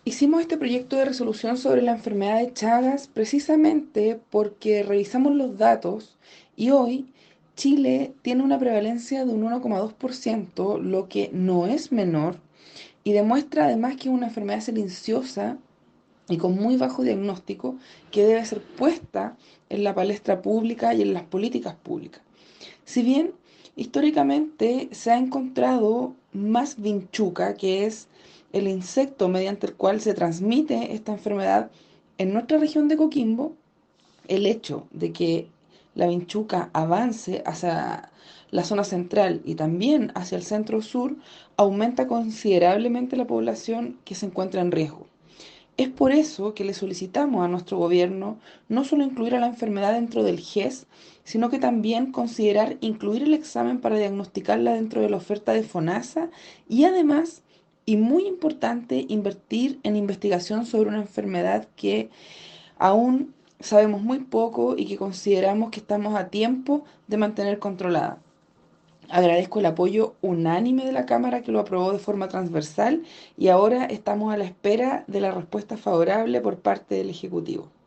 Hicimos este proyecto de resolución sobre la enfermedad de Chagas precisamente porque revisamos los datos y hoy Chile tiene una prevalencia de un 1,2%, lo que no es menor y demuestra además que es una enfermedad silenciosa y con muy bajo diagnóstico que debe ser puesta en la palestra pública y en las políticas públicas. Si bien históricamente se ha encontrado más vinchuca, que es el insecto mediante el cual se transmite esta enfermedad en nuestra región de Coquimbo, el hecho de que la vinchuca avance hacia la zona central y también hacia el centro sur aumenta considerablemente la población que se encuentra en riesgo. Es por eso que le solicitamos a nuestro gobierno no solo incluir a la enfermedad dentro del GES, sino que también considerar incluir el examen para diagnosticarla dentro de la oferta de FONASA y además, y muy importante, invertir en investigación sobre una enfermedad que aún sabemos muy poco y que consideramos que estamos a tiempo de mantener controlada. Agradezco el apoyo unánime de la Cámara que lo aprobó de forma transversal y ahora estamos a la espera de la respuesta favorable por parte del Ejecutivo.